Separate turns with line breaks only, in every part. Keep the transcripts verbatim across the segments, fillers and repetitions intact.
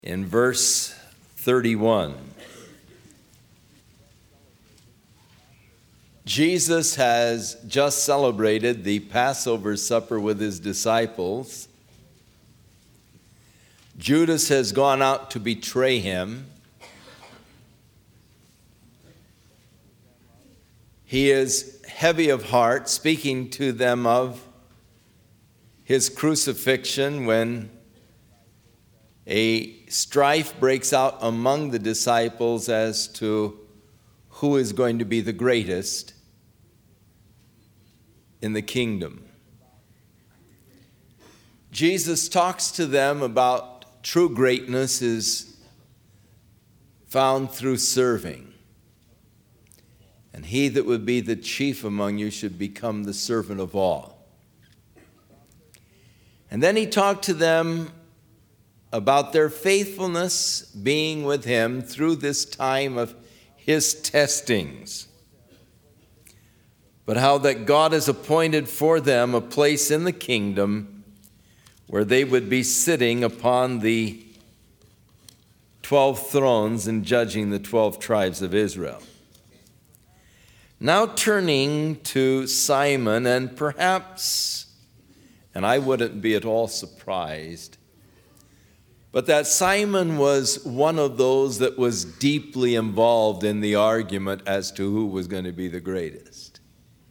In verse thirty-one, Jesus has just celebrated the Passover supper with his disciples. Judas has gone out to betray him. He is heavy of heart, speaking to them of his crucifixion when a strife breaks out among the disciples as to who is going to be the greatest in the kingdom. Jesus talks to them about true greatness is found through serving. And he that would be the chief among you should become the servant of all. And then he talked to them about their faithfulness being with him through this time of his testings. But how that God has appointed for them a place in the kingdom where they would be sitting upon the twelve thrones and judging the twelve tribes of Israel. Now turning to Simon, and perhaps, and I wouldn't be at all surprised, but that Simon was one of those that was deeply involved in the argument as to who was going to be the greatest.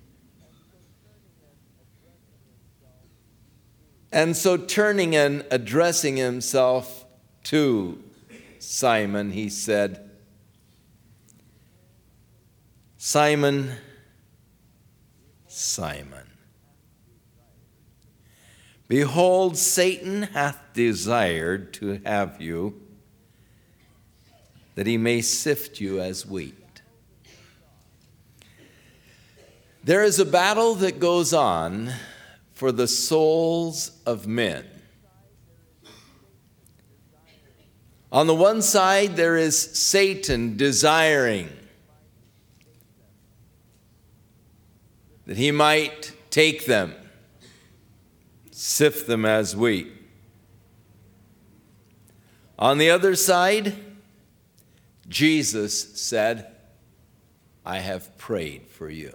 And so turning and addressing himself to Simon, he said, Simon, Simon, behold, Satan hath desired to have you, that he may sift you as wheat. There is a battle that goes on for the souls of men. On the one side, there is Satan desiring that he might take them, sift them as wheat. On the other side, Jesus said, I have prayed for you.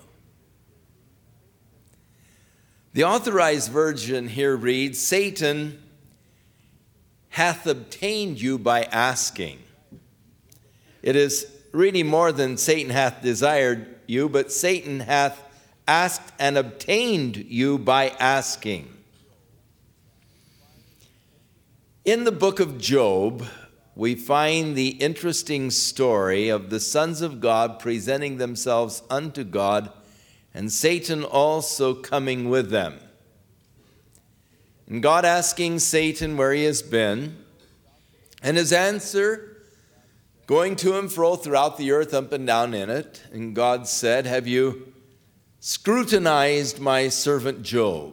The Authorized Version here reads, Satan hath obtained you by asking. It is really more than Satan hath desired you, but Satan hath asked and obtained you by asking. In the book of Job, we find the interesting story of the sons of God presenting themselves unto God, and Satan also coming with them. And God asking Satan where he has been, and his answer going to and fro throughout the earth, up and down in it. And God said, have you scrutinized my servant Job?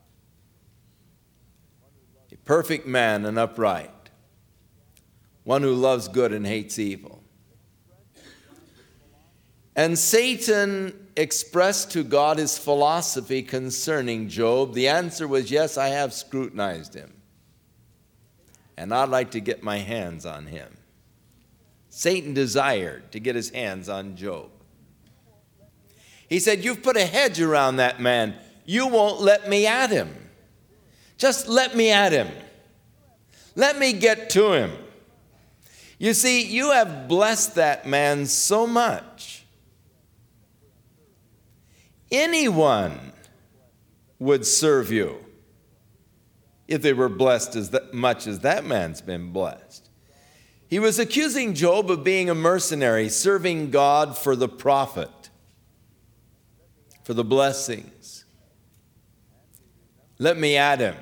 A perfect man and upright, one who loves good and hates evil. And Satan expressed to God his philosophy concerning Job. The answer was, yes, I have scrutinized him, and I'd like to get my hands on him. Satan desired to get his hands on Job. He said, you've put a hedge around that man. You won't let me at him. Just let me at him. Let me get to him. You see, you have blessed that man so much. Anyone would serve you if they were blessed as much as that man's been blessed. He was accusing Job of being a mercenary, serving God for the profit, for the blessings. Let me at him.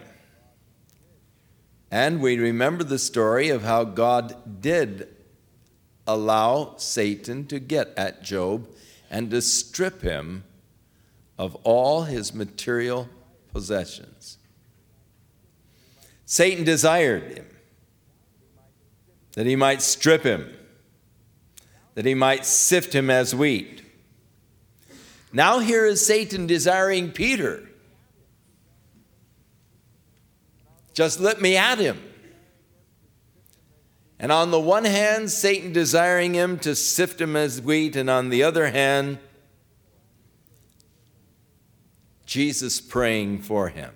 And we remember the story of how God did allow Satan to get at Job and to strip him of all his material possessions. Satan desired him, that he might strip him, that he might sift him as wheat. Now here is Satan desiring Peter. Just let me at him. And on the one hand, Satan desiring him to sift him as wheat, and on the other hand, Jesus praying for him.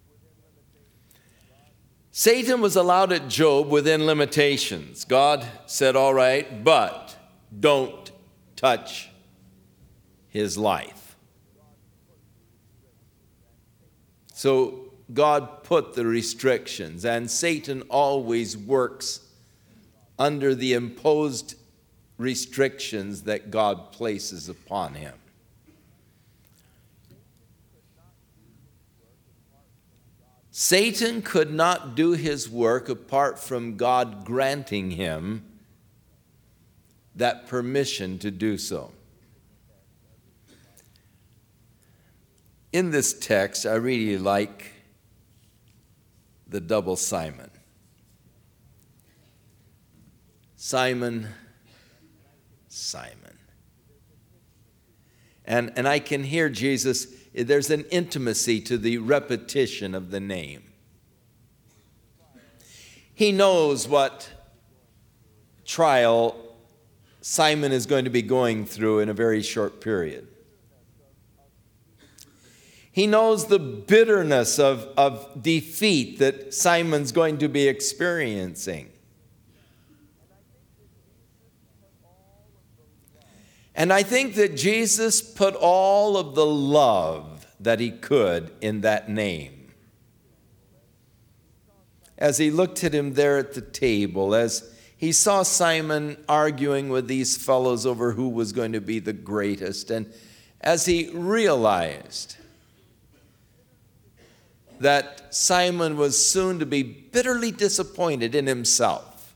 Satan was allowed at Job within limitations. God said, all right, but don't touch his life. So God put the restrictions, and Satan always works under the imposed restrictions that God places upon him. Satan could not do his work apart from God granting him that permission to do so. In this text, I really like the double Simon. Simon, Simon. And, and I can hear Jesus, there's an intimacy to the repetition of the name. He knows what trial Simon is going to be going through in a very short period. He knows the bitterness of, of defeat that Simon's going to be experiencing. And I think that Jesus put all of the love that he could in that name. As he looked at him there at the table, as he saw Simon arguing with these fellows over who was going to be the greatest, and as he realized that Simon was soon to be bitterly disappointed in himself,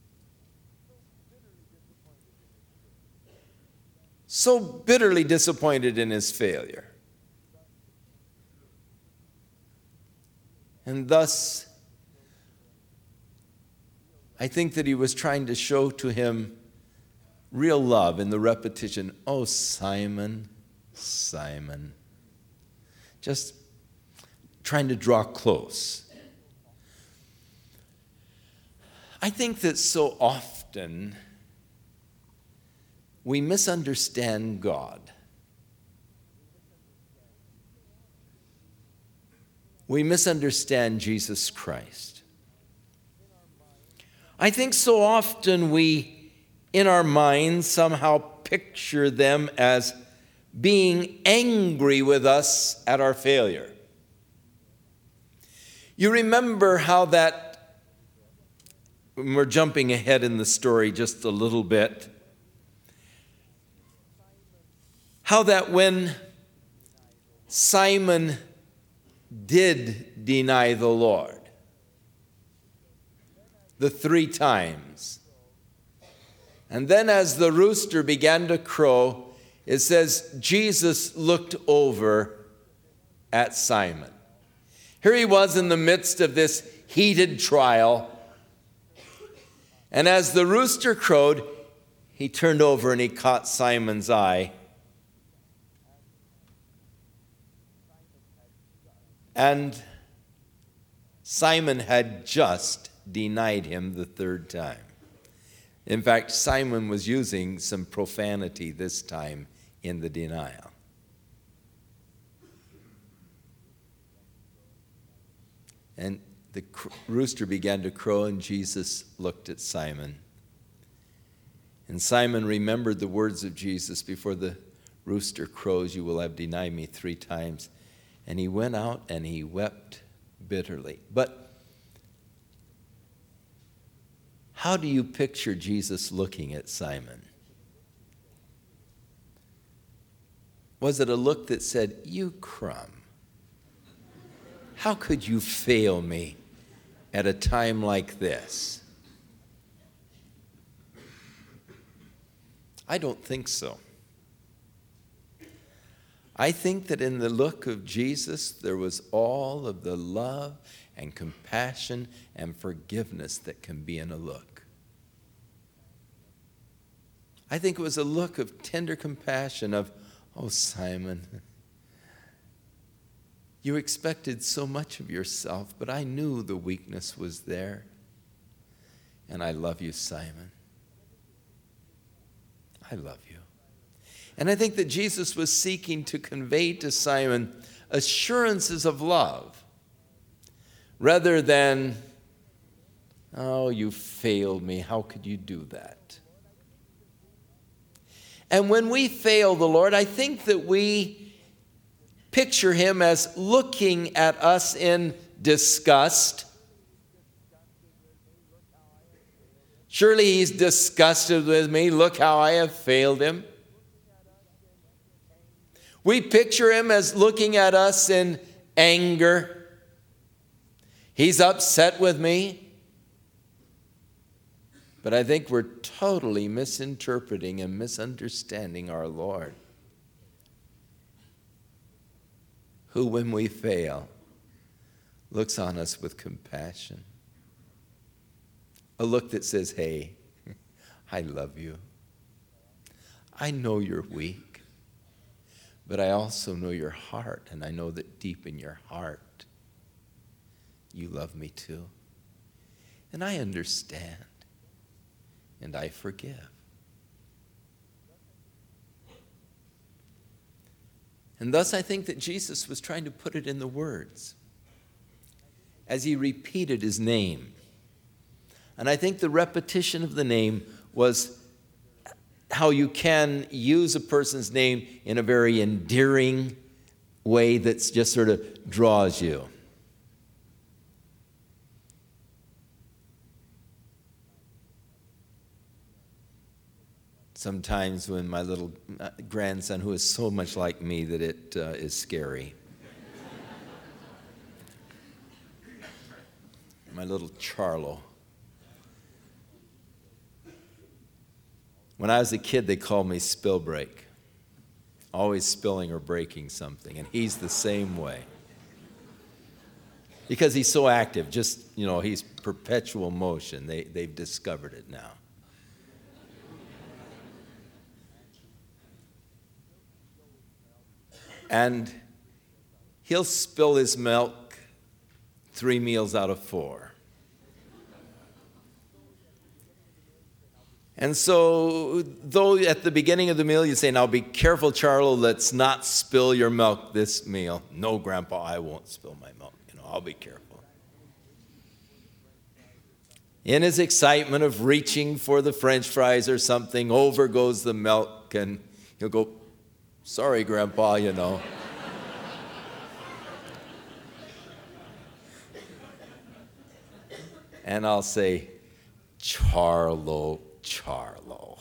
so bitterly disappointed in his failure. And thus, I think that he was trying to show to him real love in the repetition. Oh, Simon, Simon. Just trying to draw close. I think that so often we misunderstand God. We misunderstand Jesus Christ. I think so often we, in our minds, somehow picture them as being angry with us at our failure. You remember how that, we're jumping ahead in the story just a little bit, how that when Simon did deny the Lord the three times, and then as the rooster began to crow, it says Jesus looked over at Simon. Here he was in the midst of this heated trial, and as the rooster crowed, he turned over and he caught Simon's eye. And Simon had just denied him the third time. In fact, Simon was using some profanity this time in the denial. And the rooster began to crow, and Jesus looked at Simon. And Simon remembered the words of Jesus, before the rooster crows, you will have denied me three times. And he went out and he wept bitterly. But how do you picture Jesus looking at Simon? Was it a look that said, you crumb? How could you fail me at a time like this? I don't think so. I think that in the look of Jesus, there was all of the love and compassion and forgiveness that can be in a look. I think it was a look of tender compassion of, oh, Simon, you expected so much of yourself, but I knew the weakness was there. And I love you, Simon. I love you. And I think that Jesus was seeking to convey to Simon assurances of love rather than, oh, you failed me. How could you do that? And when we fail the Lord, I think that we picture him as looking at us in disgust. Surely he's disgusted with me. Look how I have failed him. We picture him as looking at us in anger. He's upset with me. But I think we're totally misinterpreting and misunderstanding our Lord, who, when we fail, looks on us with compassion. A look that says, hey, I love you. I know you're weak, but I also know your heart, and I know that deep in your heart, you love me too. And I understand, and I forgive. And thus I think that Jesus was trying to put it in the words as he repeated his name. And I think the repetition of the name was how you can use a person's name in a very endearing way that just sort of draws you. Sometimes when my little grandson, who is so much like me that it uh, is scary, my little Charlo. When I was a kid, they called me Spill Break, always spilling or breaking something, and he's the same way. Because he's so active, just, you know, he's perpetual motion. They, they've discovered it now. And he'll spill his milk three meals out of four. And so, though at the beginning of the meal you say, now be careful, Charlo, let's not spill your milk this meal. No, Grandpa, I won't spill my milk. You know, I'll be careful. In his excitement of reaching for the French fries or something, over goes the milk, and he'll go, sorry, Grandpa, you know. And I'll say, Charlo, Charlo.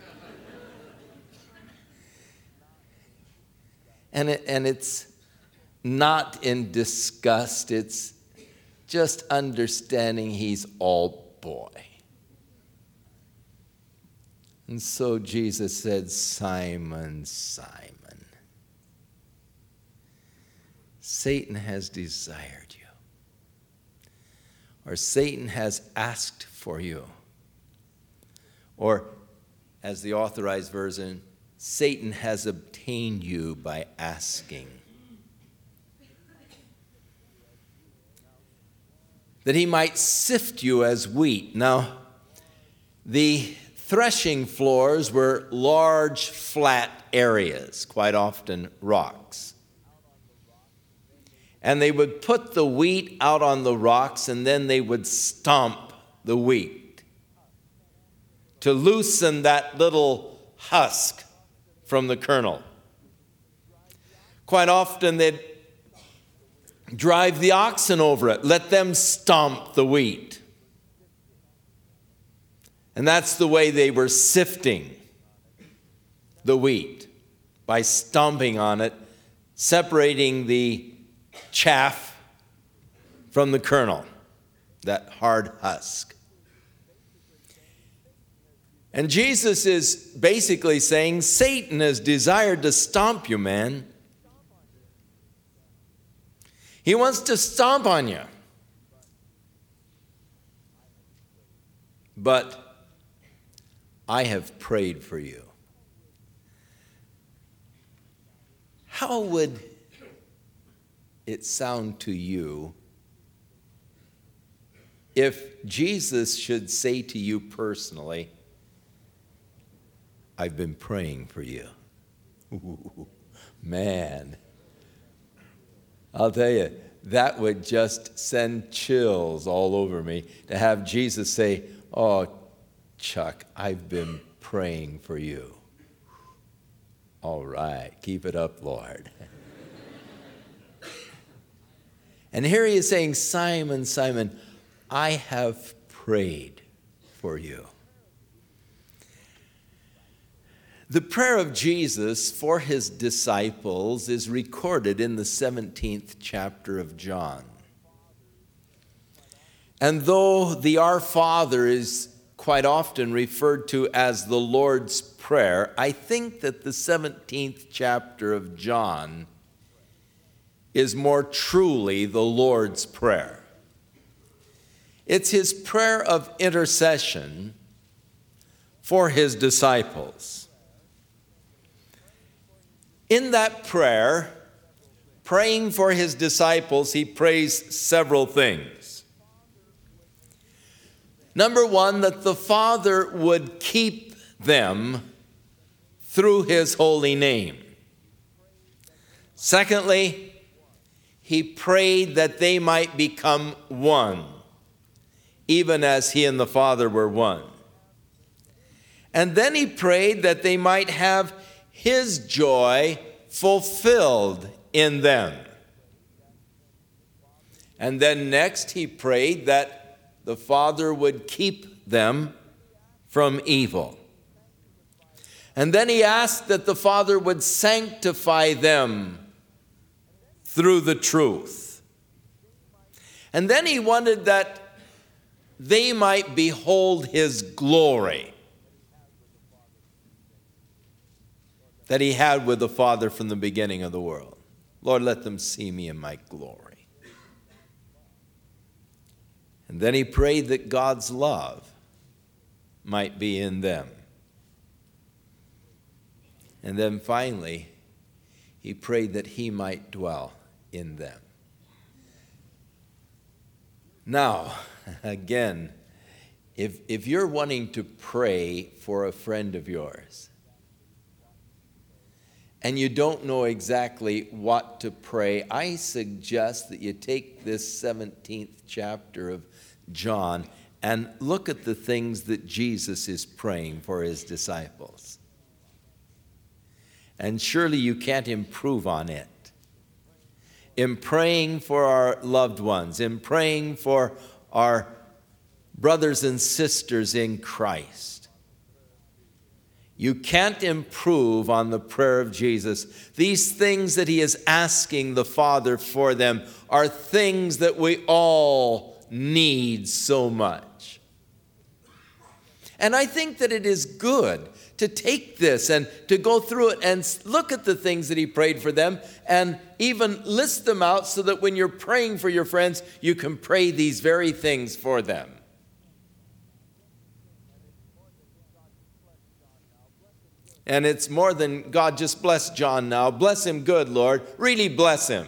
And it, and it's not in disgust, it's just understanding he's all boy. And so Jesus said, Simon, Simon, Satan has desired you, or Satan has asked for you. Or, as the Authorized Version, Satan has obtained you by asking. That he might sift you as wheat. Now, the threshing floors were large, flat areas, quite often rocks. And they would put the wheat out on the rocks, and then they would stomp the wheat to loosen that little husk from the kernel. Quite often they'd drive the oxen over it, let them stomp the wheat. And that's the way they were sifting the wheat, by stomping on it, separating the chaff from the kernel, that hard husk. And Jesus is basically saying, Satan has desired to stomp you, man. He wants to stomp on you. But I have prayed for you. How would it sound to you if Jesus should say to you personally, I've been praying for you. Ooh, man, I'll tell you, that would just send chills all over me to have Jesus say, oh, Chuck, I've been praying for you. All right, keep it up, Lord. And here he is saying, Simon, Simon, I have prayed for you. The prayer of Jesus for his disciples is recorded in the seventeenth chapter of John. And though the Our Father is quite often referred to as the Lord's Prayer, I think that the seventeenth chapter of John is more truly the Lord's Prayer. It's his prayer of intercession for his disciples. In that prayer, praying for his disciples, he prays several things. Number one, that the Father would keep them through his holy name. Secondly, he prayed that they might become one, even as he and the Father were one. And then he prayed that they might have his joy fulfilled in them. And then next he prayed that the Father would keep them from evil. And then he asked that the Father would sanctify them through the truth. And then he wanted that they might behold his glory that he had with the Father from the beginning of the world. Lord, let them see me in my glory. And then he prayed that God's love might be in them. And then finally, he prayed that he might dwell in them. Now, again, if, if you're wanting to pray for a friend of yours, and you don't know exactly what to pray, I suggest that you take this seventeenth chapter of John and look at the things that Jesus is praying for his disciples. And surely you can't improve on it. In praying for our loved ones, in praying for our brothers and sisters in Christ, you can't improve on the prayer of Jesus. These things that he is asking the Father for them are things that we all need so much. And I think that it is good to take this and to go through it and look at the things that he prayed for them and even list them out so that when you're praying for your friends, you can pray these very things for them. And it's more than, God, just bless John now. Bless him good, Lord. Really bless him.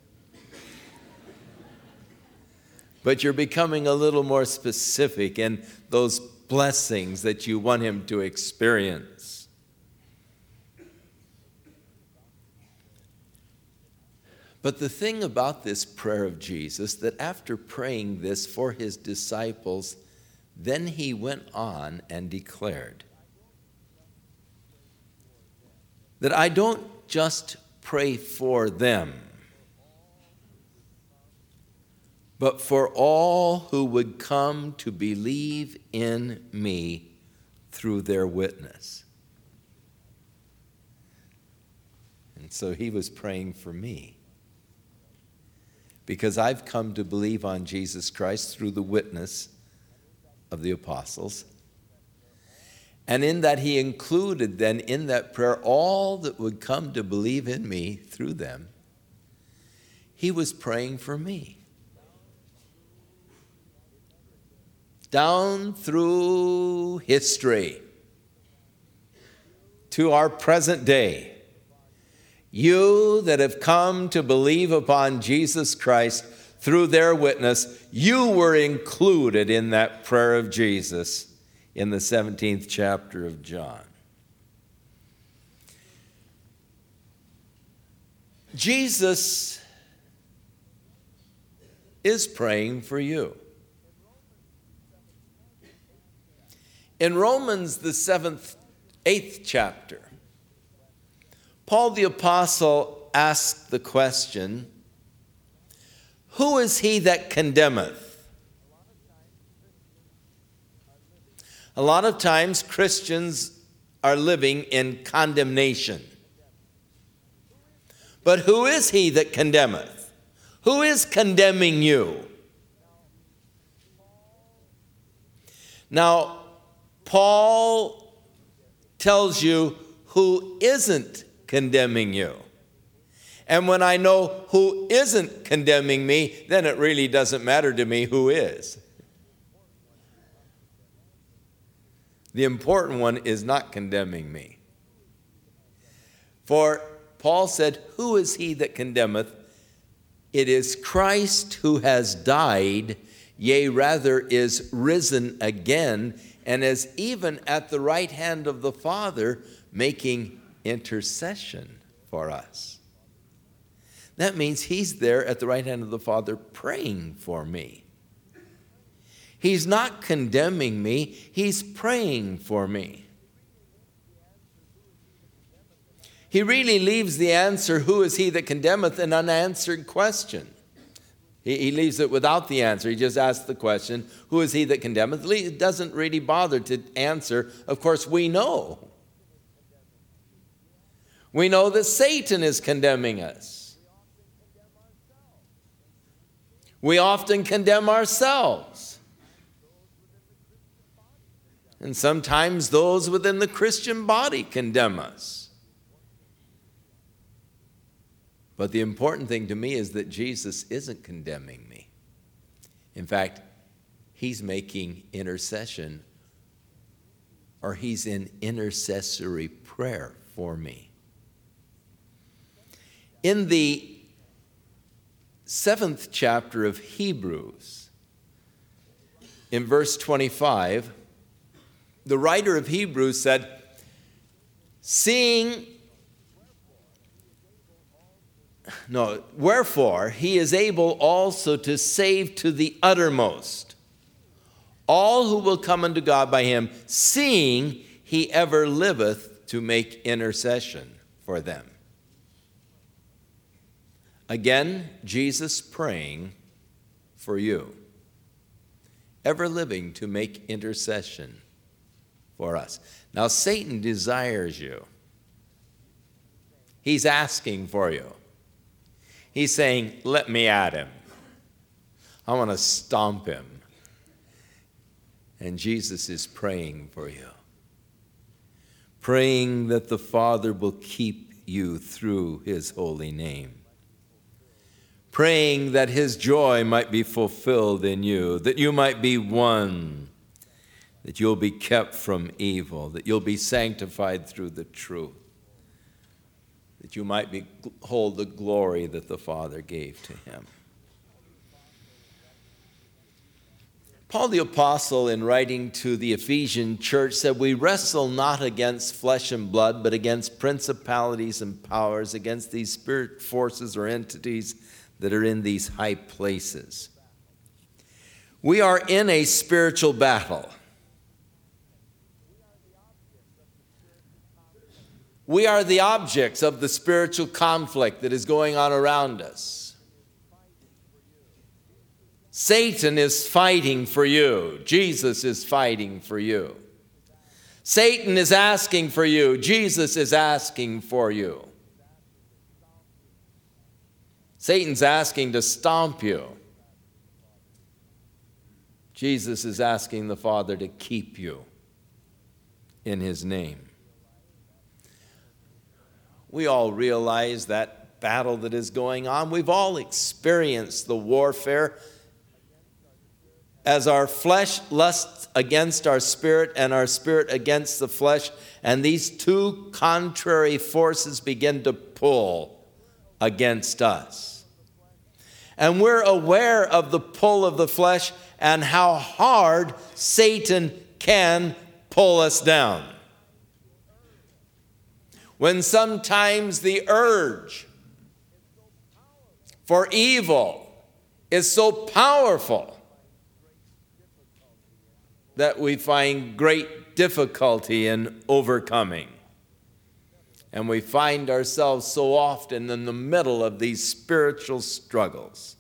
But you're becoming a little more specific in those blessings that you want him to experience. But the thing about this prayer of Jesus, that after praying this for his disciples, then he went on and declared that I don't just pray for them, but for all who would come to believe in me through their witness. And so he was praying for me, because I've come to believe on Jesus Christ through the witness of the apostles. And in that he included then in that prayer all that would come to believe in me through them. He was praying for me. Down through history to our present day, you that have come to believe upon Jesus Christ through their witness, you were included in that prayer of Jesus in the seventeenth chapter of John. Jesus is praying for you. In Romans, the seventh, eighth chapter, Paul the Apostle asked the question, who is he that condemneth? A lot of times Christians are living in condemnation. But who is he that condemneth? Who is condemning you? Now, Paul tells you who isn't condemning you. And when I know who isn't condemning me, then it really doesn't matter to me who is. The important one is not condemning me. For Paul said, who is he that condemneth? It is Christ who has died, yea, rather is risen again, and is even at the right hand of the Father, making intercession for us. That means he's there at the right hand of the Father praying for me. He's not condemning me, he's praying for me. He really leaves the answer, who is he that condemneth, an unanswered question. He, he leaves it without the answer. He just asks the question, who is he that condemneth? He doesn't really bother to answer. Of course, we know. We know that Satan is condemning us. We often condemn ourselves. And sometimes those within the Christian body condemn us. But the important thing to me is that Jesus isn't condemning me. In fact, he's making intercession, or he's in intercessory prayer for me. In the seventh chapter of Hebrews, in verse twenty-five, the writer of Hebrews said, seeing No, wherefore he is able also to save to the uttermost all who will come unto God by him, seeing he ever liveth to make intercession for them. Again, Jesus praying for you, ever living to make intercession for us. Now, Satan desires you. He's asking for you. He's saying, let me at him. I want to stomp him. And Jesus is praying for you. Praying that the Father will keep you through his holy name. Praying that his joy might be fulfilled in you, that you might be one, that you'll be kept from evil, that you'll be sanctified through the truth, that you might behold the glory that the Father gave to him. Paul the Apostle, in writing to the Ephesian church, said, we wrestle not against flesh and blood, but against principalities and powers, against these spirit forces or entities that are in these high places. We are in a spiritual battle. We are the objects of the spiritual conflict that is going on around us. Satan is fighting for you. Jesus is fighting for you. Satan is asking for you. Jesus is asking for you. Satan's asking to stomp you. Jesus is asking the Father to keep you in his name. We all realize that battle that is going on. We've all experienced the warfare as our flesh lusts against our spirit and our spirit against the flesh, and these two contrary forces begin to pull against us. And we're aware of the pull of the flesh and how hard Satan can pull us down. When sometimes the urge for evil is so powerful that we find great difficulty in overcoming. And we find ourselves so often in the middle of these spiritual struggles.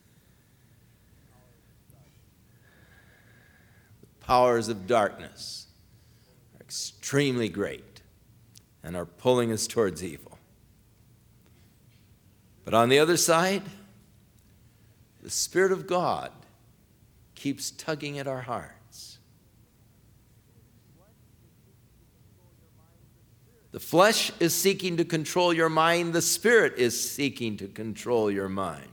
The powers of darkness are extremely great and are pulling us towards evil. But on the other side, the Spirit of God keeps tugging at our hearts. The flesh is seeking to control your mind. The Spirit is seeking to control your mind.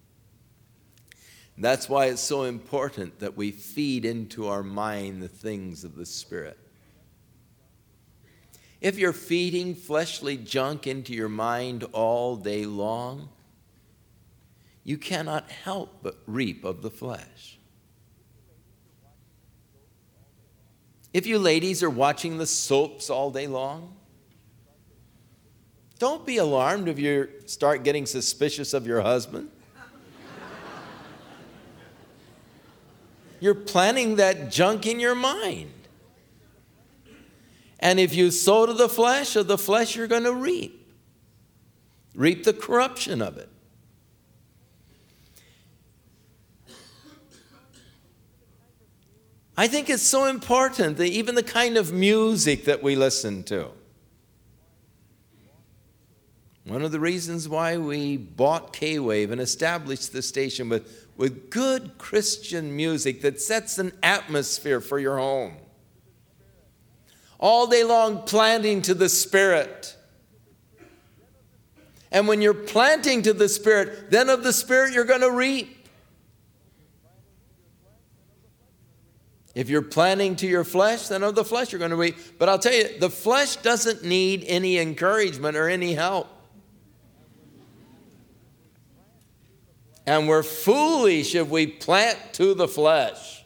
That's why it's so important that we feed into our mind the things of the Spirit. If you're feeding fleshly junk into your mind all day long, you cannot help but reap of the flesh. If you ladies are watching the soaps all day long, don't be alarmed if you start getting suspicious of your husband. You're planting that junk in your mind. And if you sow to the flesh, of the flesh you're going to reap. Reap the corruption of it. I think it's so important that even the kind of music that we listen to. One of the reasons why we bought K-Wave and established the station with, with good Christian music that sets an atmosphere for your home. All day long planting to the Spirit. And when you're planting to the Spirit, then of the Spirit you're going to reap. If you're planting to your flesh, then of the flesh you're going to reap. But I'll tell you, the flesh doesn't need any encouragement or any help. And we're foolish if we plant to the flesh.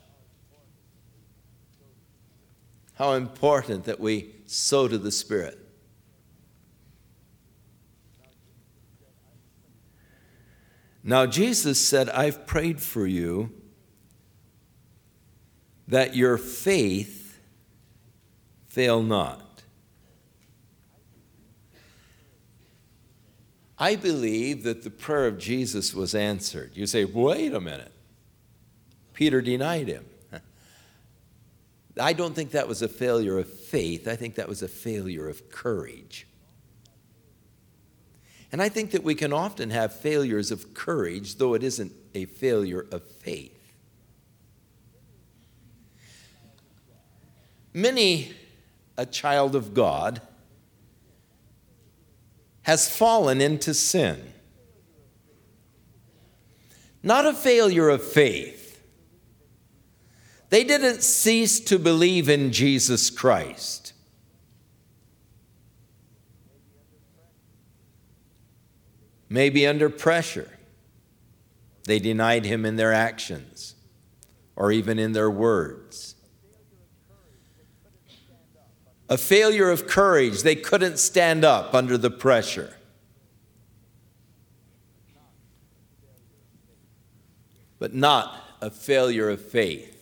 How important that we sow to the Spirit. Now Jesus said, I've prayed for you that your faith fail not. I believe that the prayer of Jesus was answered. You say, wait a minute. Peter denied him. I don't think that was a failure of faith. I think that was a failure of courage. And I think that we can often have failures of courage, though it isn't a failure of faith. Many a child of God has fallen into sin. Not a failure of faith. They didn't cease to believe in Jesus Christ. Maybe under pressure, they denied him in their actions or even in their words. A failure of courage, they couldn't stand up under the pressure. But not a failure of faith.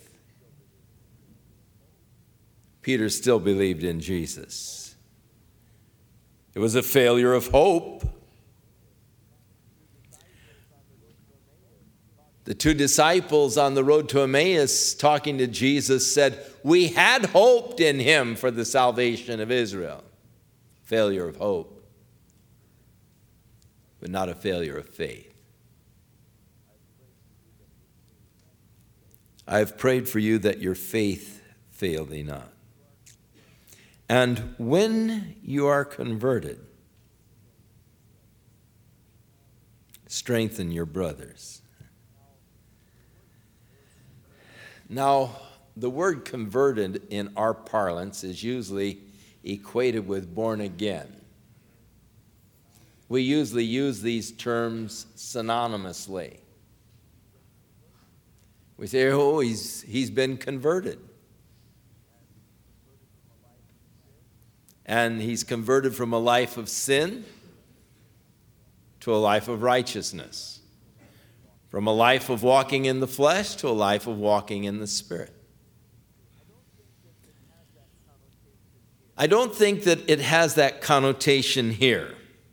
Peter still believed in Jesus. It was a failure of hope. The two disciples on the road to Emmaus talking to Jesus said, we had hoped in him for the salvation of Israel. Failure of hope, but not a failure of faith. I have prayed for you that your faith fail thee not. And when you are converted, strengthen your brothers. Now, the word converted in our parlance is usually equated with born again. We usually use these terms synonymously. We say, oh, he's, he's been converted. And he's converted from a life of sin to a life of righteousness. From a life of walking in the flesh to a life of walking in the Spirit. I don't think that it has that connotation here.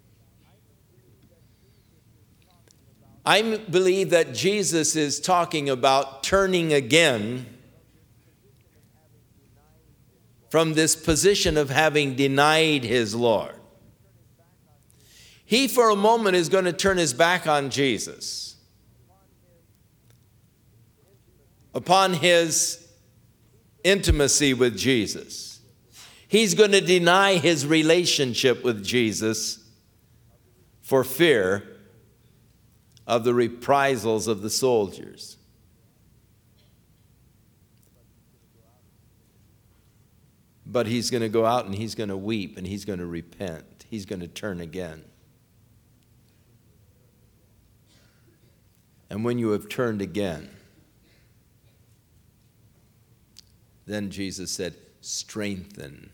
I believe that Jesus is talking about turning again from this position of having denied his Lord. He, for a moment, is going to turn his back on Jesus, upon his intimacy with Jesus. He's going to deny his relationship with Jesus for fear of the reprisals of the soldiers. But he's going to go out and he's going to weep and he's going to repent. He's going to turn again. And when you have turned again, then Jesus said, strengthen.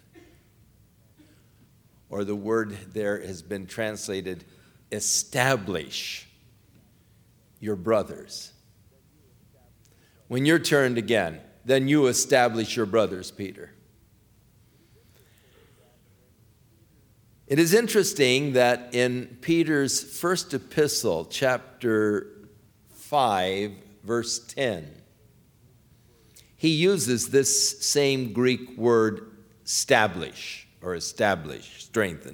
Or the word there has been translated, establish your brothers. When you're turned again, then you establish your brothers, Peter. It is interesting that in Peter's first epistle, chapter five, verse ten, he uses this same Greek word, establish, or establish, strengthen.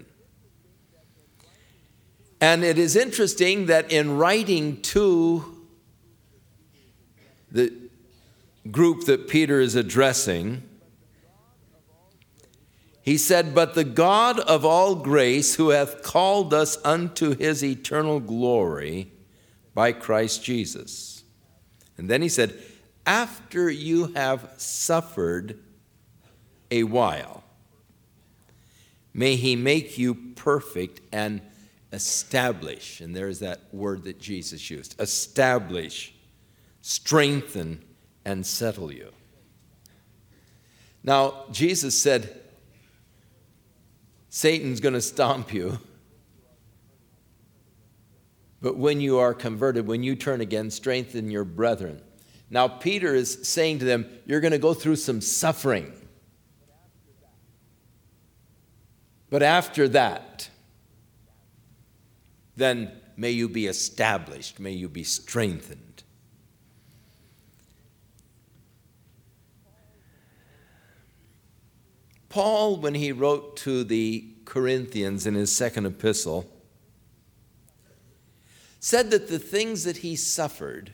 And it is interesting that in writing to the group that Peter is addressing, he said, but the God of all grace, who hath called us unto his eternal glory by Christ Jesus. And then he said, after you have suffered a while, may he make you perfect and establish. And there's that word that Jesus used. Establish, strengthen, and settle you. Now, Jesus said, Satan's going to stomp you. But when you are converted, when you turn again, strengthen your brethren. Now, Peter is saying to them, you're going to go through some suffering. But after that, then may you be established, may you be strengthened. Paul, when he wrote to the Corinthians in his second epistle, said that the things that he suffered,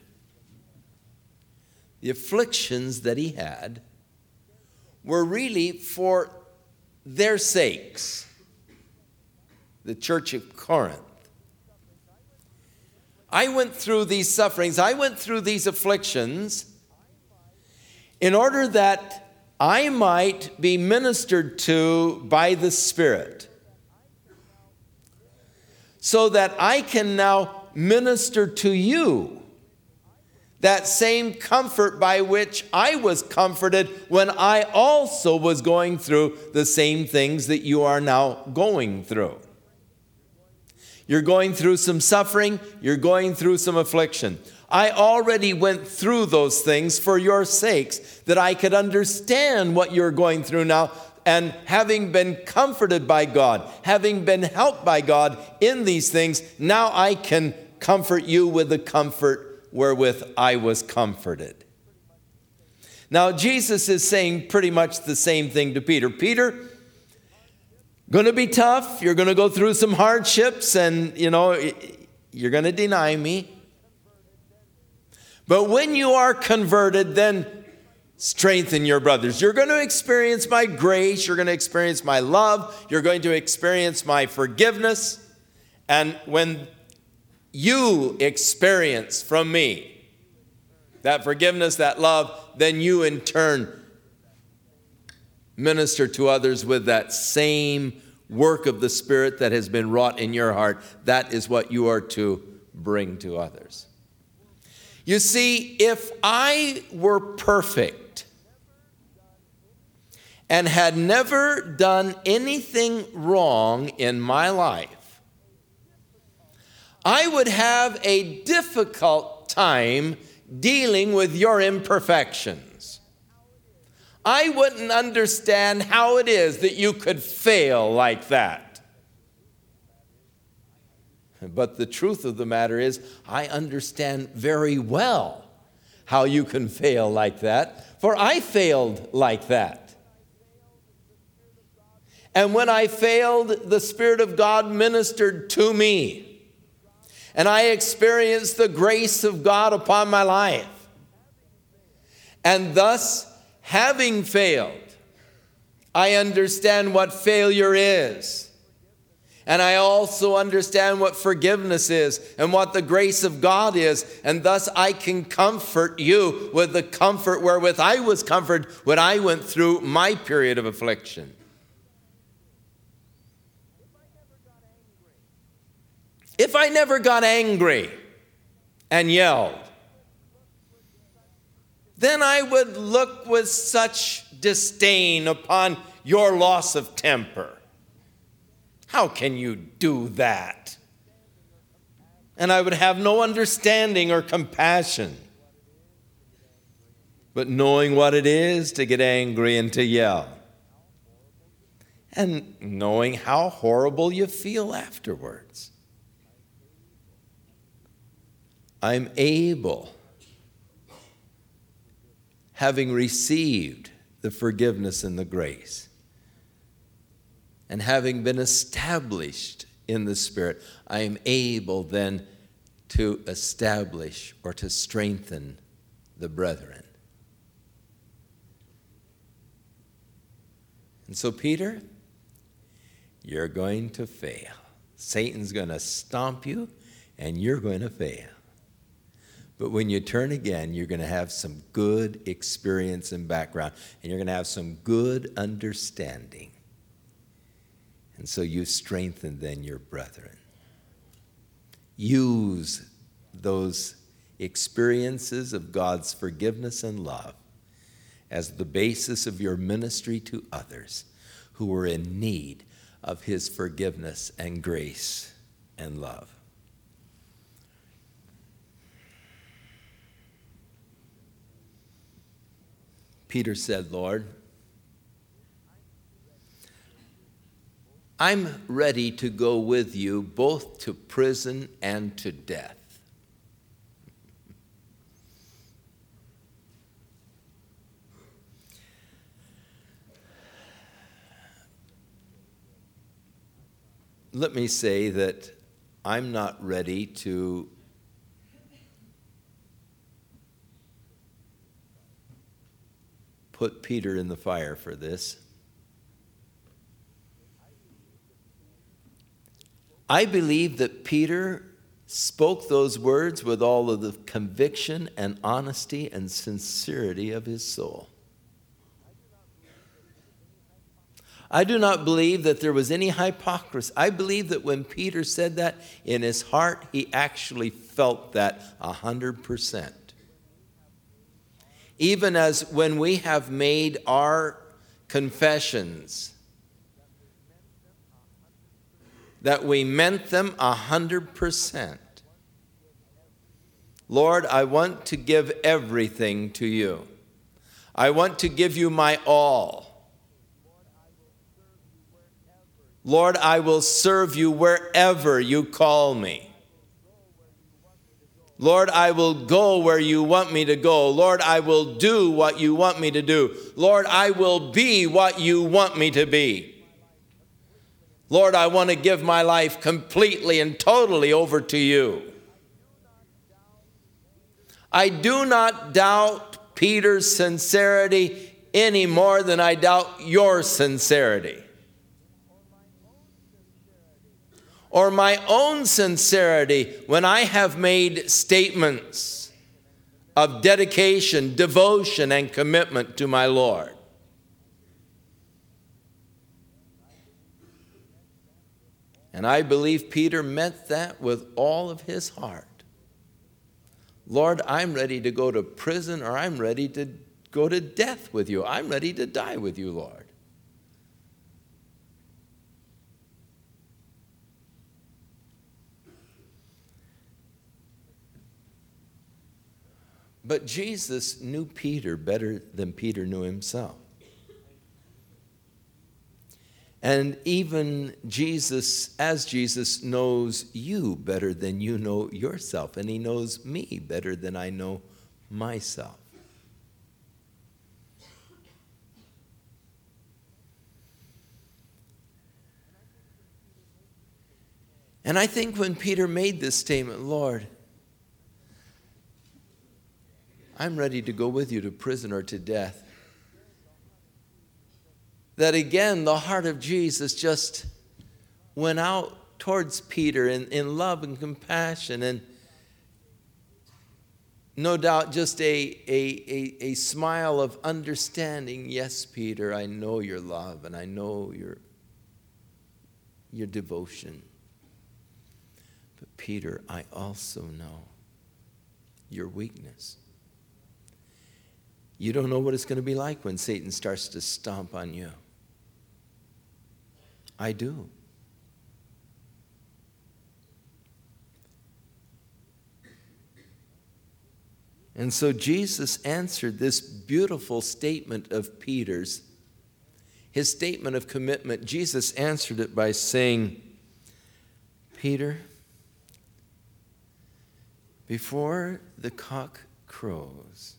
the afflictions that he had, were really for their sakes, the church of Corinth. I went through these sufferings, I went through these afflictions in order that I might be ministered to by the Spirit, so that I can now minister to you that same comfort by which I was comforted when I also was going through the same things that you are now going through. You're going through some suffering, you're going through some affliction. I already went through those things for your sakes, that I could understand what you're going through now. And having been comforted by God, having been helped by God in these things, now I can comfort you with the comfort wherewith I was comforted. Now, Jesus is saying pretty much the same thing to Peter. Peter, going to be tough. You're going to go through some hardships, and, you know, you're going to deny me. But when you are converted, then strengthen your brothers. You're going to experience my grace. You're going to experience my love. You're going to experience my forgiveness. And when you experience from me that forgiveness, that love, then you in turn minister to others with that same work of the Spirit that has been wrought in your heart. That is what you are to bring to others. You see, if I were perfect and had never done anything wrong in my life, I would have a difficult time dealing with your imperfections. I wouldn't understand how it is that you could fail like that. But the truth of the matter is, I understand very well how you can fail like that, for I failed like that. And when I failed, the Spirit of God ministered to me, and I experienced the grace of God upon my life. And thus, having failed, I understand what failure is. And I also understand what forgiveness is and what the grace of God is. And thus I can comfort you with the comfort wherewith I was comforted when I went through my period of affliction. If I never got angry and yelled, then I would look with such disdain upon your loss of temper. How can you do that? And I would have no understanding or compassion. But knowing what it is to get angry and to yell, and knowing how horrible you feel afterwards, I'm able, having received the forgiveness and the grace, and having been established in the Spirit, I am able then to establish or to strengthen the brethren. And so, Peter, you're going to fail. Satan's going to stomp you, and you're going to fail. But when you turn again, you're going to have some good experience and background, and you're going to have some good understanding. And so you strengthen then your brethren. Use those experiences of God's forgiveness and love as the basis of your ministry to others who are in need of his forgiveness and grace and love. Peter said, Lord, I'm ready to go with you both to prison and to death. Let me say that I'm not ready to put Peter in the fire for this. I believe that Peter spoke those words with all of the conviction and honesty and sincerity of his soul. I do not believe that there was any hypocrisy. I believe that when Peter said that in his heart, he actually felt that a hundred percent. Even as when we have made our confessions, that we meant them a hundred percent. Lord, I want to give everything to you. I want to give you my all. Lord, I will serve you wherever you call me. Lord, I will go where you want me to go. Lord, I will do what you want me to do. Lord, I will be what you want me to be. Lord, I want to give my life completely and totally over to you. I do not doubt Peter's sincerity any more than I doubt your sincerity. Or my own sincerity when I have made statements of dedication, devotion, and commitment to my Lord. And I believe Peter meant that with all of his heart. Lord, I'm ready to go to prison, or I'm ready to go to death with you. I'm ready to die with you, Lord. But Jesus knew Peter better than Peter knew himself. And even Jesus, as Jesus, knows you better than you know yourself. And he knows me better than I know myself. And I think when Peter made this statement, Lord, I'm ready to go with you to prison or to death, that again, the heart of Jesus just went out towards Peter in, in love and compassion, and no doubt just a, a, a, a smile of understanding. Yes, Peter, I know your love, and I know your, your devotion. But Peter, I also know your weakness. You don't know what it's going to be like when Satan starts to stomp on you. I do. And so Jesus answered this beautiful statement of Peter's, his statement of commitment. Jesus answered it by saying, Peter, before the cock crows,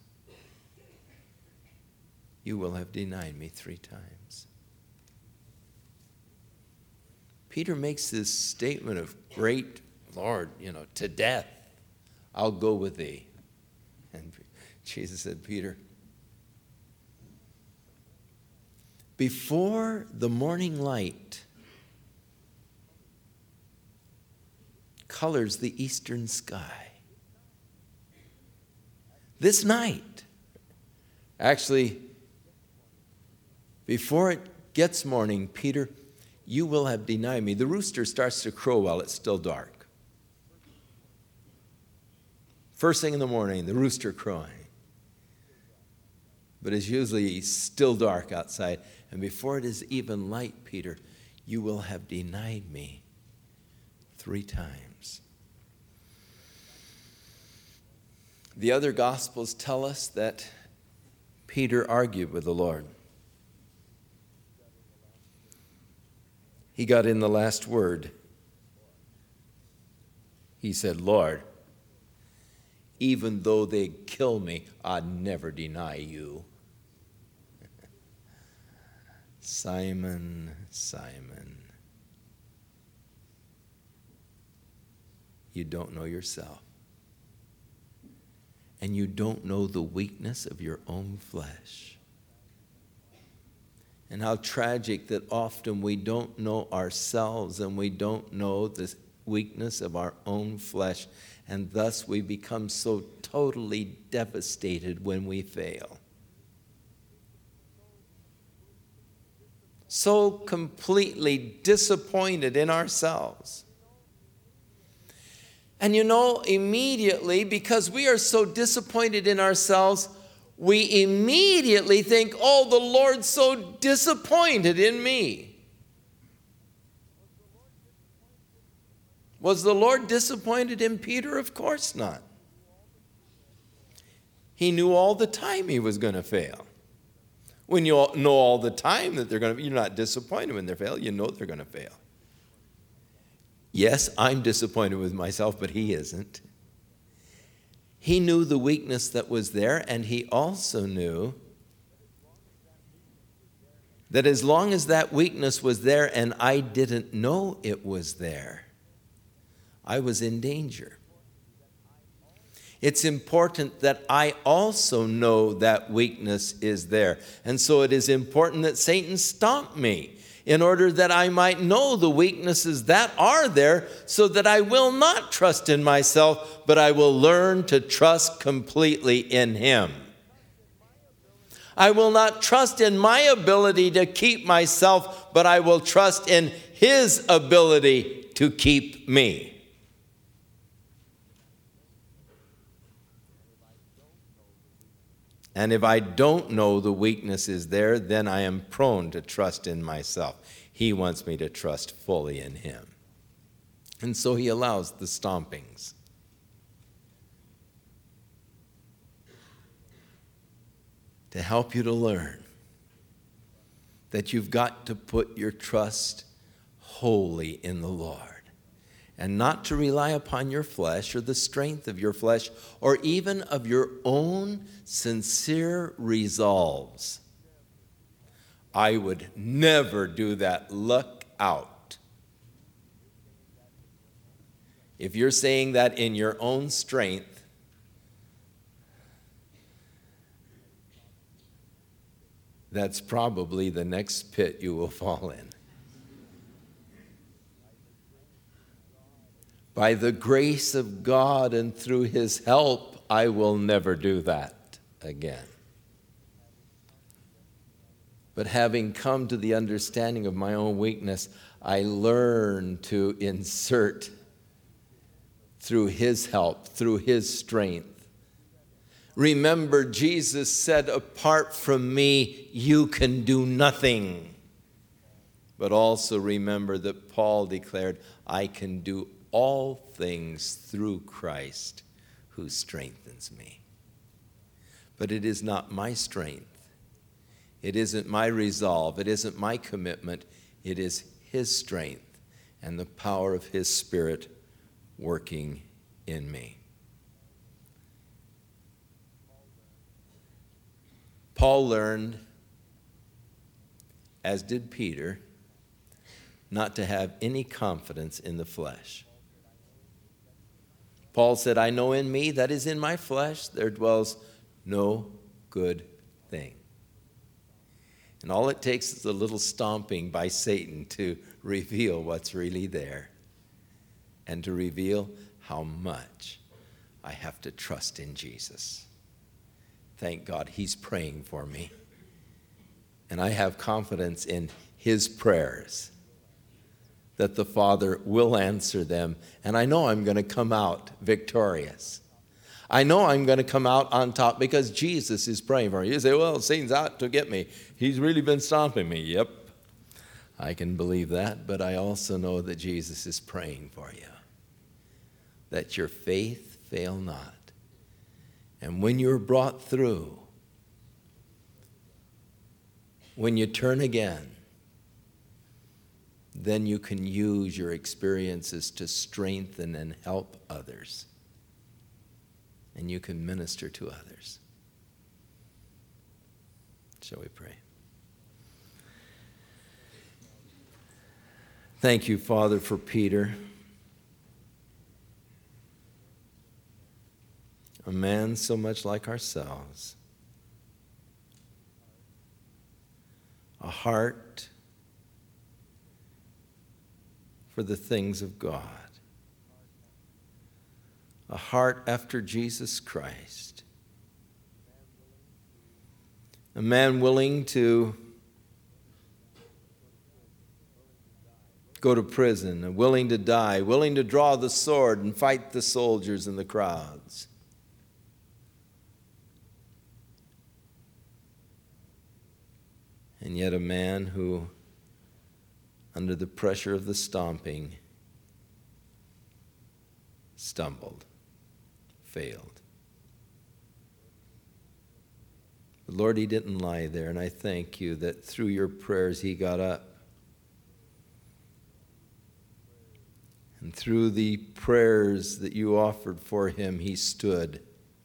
you will have denied me three times. Peter makes this statement of great, Lord, you know, to death, I'll go with thee. And Jesus said, Peter, before the morning light colors the eastern sky, this night, actually, before it gets morning, Peter, you will have denied me. The rooster starts to crow while it's still dark. First thing in the morning, the rooster crowing. But it's usually still dark outside. And before it is even light, Peter, you will have denied me three times. The other Gospels tell us that Peter argued with the Lord. He got in the last word. He said, Lord, even though they kill me, I'd never deny you. Simon, Simon, you don't know yourself. And you don't know the weakness of your own flesh. And how tragic that often we don't know ourselves and we don't know the weakness of our own flesh. And thus we become so totally devastated when we fail. So completely disappointed in ourselves. And you know, immediately, because we are so disappointed in ourselves, we immediately think, oh, the Lord's so disappointed in me. Was the Lord disappointed in Peter? Of course not. He knew all the time he was going to fail. When you know all the time that they're going to, you're not disappointed when they fail. You know they're going to fail. Yes, I'm disappointed with myself, but he isn't. He knew the weakness that was there, and he also knew that as long as that weakness was there and I didn't know it was there, I was in danger. It's important that I also know that weakness is there. And so it is important that Satan stomp me in order that I might know the weaknesses that are there, so that I will not trust in myself, but I will learn to trust completely in him. I will not trust in my ability to keep myself, but I will trust in his ability to keep me. And if I don't know the weakness is there, then I am prone to trust in myself. He wants me to trust fully in him. And so he allows the stompings. To help you to learn that you've got to put your trust wholly in the Lord, and not to rely upon your flesh or the strength of your flesh or even of your own sincere resolves. I would never do that. Look out. If you're saying that in your own strength, that's probably the next pit you will fall in. By the grace of God and through his help, I will never do that again. But having come to the understanding of my own weakness, I learn to insert through his help, through his strength. Remember, Jesus said, apart from me, you can do nothing. But also remember that Paul declared, I can do all things through Christ who strengthens me. But it is not my strength. It isn't my resolve. It isn't my commitment. It is his strength and the power of his Spirit working in me. Paul learned, as did Peter, not to have any confidence in the flesh. Paul said, I know in me, that is in my flesh, there dwells no good thing. And all it takes is a little stomping by Satan to reveal what's really there and to reveal how much I have to trust in Jesus. Thank God he's praying for me. And I have confidence in his prayers that the Father will answer them. And I know I'm going to come out victorious. I know I'm going to come out on top because Jesus is praying for me. You say, well, Satan's out to get me. He's really been stomping me. Yep, I can believe that. But I also know that Jesus is praying for you, that your faith fail not. And when you're brought through, when you turn again, then you can use your experiences to strengthen and help others. And you can minister to others. Shall we pray? Thank you, Father, for Peter, a man so much like ourselves, a heart for the things of God, a heart after Jesus Christ, a man willing to go to prison, and willing to die, willing to draw the sword and fight the soldiers and the crowds. And yet a man who, under the pressure of the stomping, stumbled, failed. But Lord, he didn't lie there, and I thank you that through your prayers he got up. And through the prayers that you offered for him, he stood.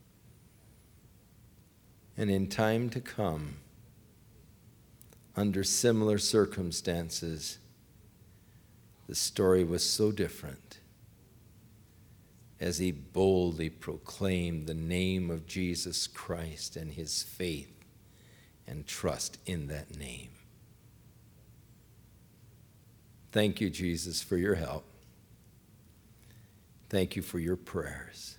And in time to come, under similar circumstances, the story was so different as he boldly proclaimed the name of Jesus Christ and his faith and trust in that name. Thank you, Jesus, for your help. Thank you for your prayers.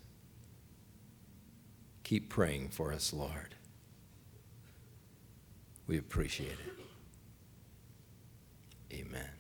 Keep praying for us, Lord. We appreciate it. Amen.